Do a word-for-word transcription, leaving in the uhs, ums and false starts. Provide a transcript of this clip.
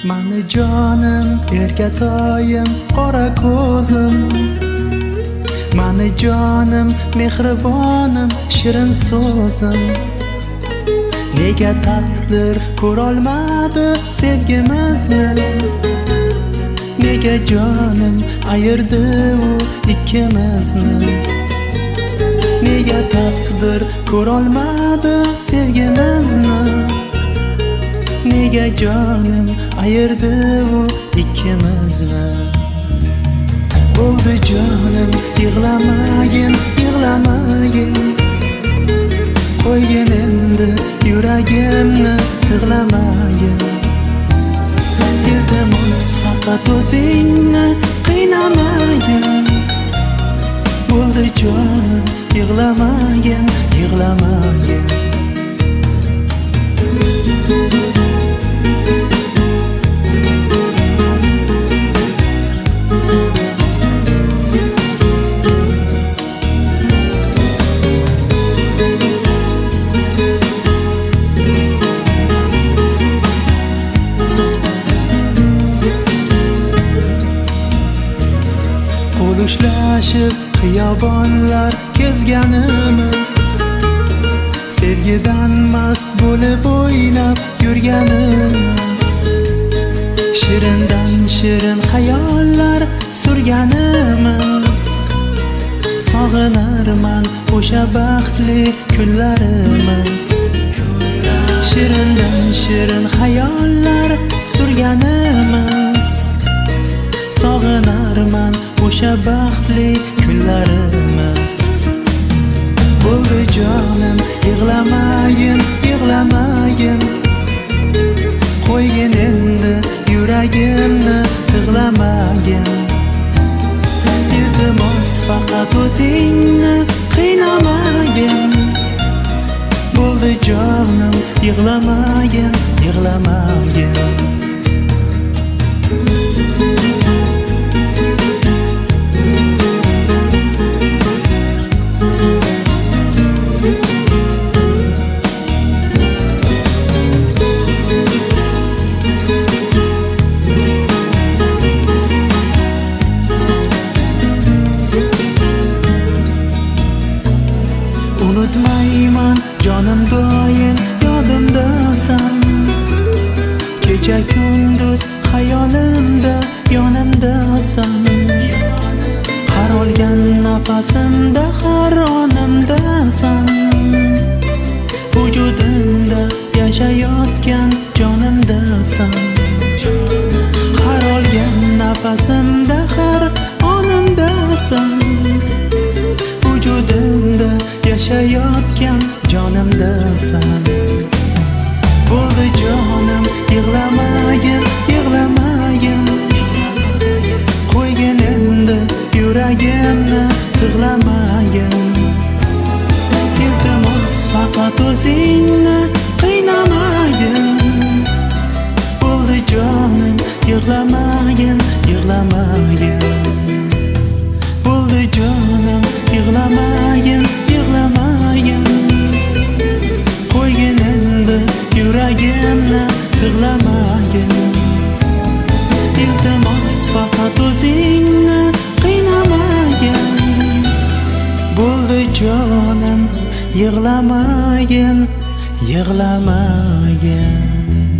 Mani jonim, erkatoyim, qora ko'zim. Mani jonim, mehribonim, shirin so'zim. Nega taqdir ko'rolmadi sevgimizni? Nega jonim ayirdi u ikkimizni? Nega taqdir ko'rolmadi sevgimizni? Nega jonim ayirdi u ikkimizni? Bo'ldi jonim, yig'lamagin, yig'lamagin. Qo'ygin endi yuragimni tig'lamagin. Iltimos faqat o'zingni qiynamagin. Bo'ldi jonim, yig'lamagin, yig'lamagin. Qo'lishlashib xiyobonlar kezganimiz, sevgidan mast bo'lib o'ynab yurganimiz, shirindan shirin xayollar surganimiz. Sog'inarman o'sha baxtli kunlarimiz, shirindan shirin xayollar surganimiz. Sog'inarman o'sha baxtli kunlarimiz. Bo'ldi jonim, yig'lamagin, yig'lamagin. Qo'ygin endi yuragimni tig'lamagin. Iltimos faqat o'zingni qiynamagin. Bo'ldi jonim, yig'lamagin, yig'lamagin. Unutmayman jonim doim yodimdasan. Kecha kunduz hayolimda yonimdasan. Har olgan nafasimda har onimdasan. Vujudimda yashayotgan jonimdasan. Har olgan nafasimda har onimdasan. Vujudimda yashayotgan jonimdasan. Bo'ldi jonim, yig'lamagin, yig'lamagin. Qo'ygin endi yuragimni tig'lamagin. Iltimos faqat o'zingni qiynamagin. Bo'ldi jonim, yig'lamagin, yig'lamagin. Bo'ldi jonim, yig'lamagin, yig'lamagin. Qo'ygin endi yuragimni tig'lamagin. Iltimos faqat o'zingni qiynamagin. Bo'ldi jonim, yig'lamagin, yig'lamagin.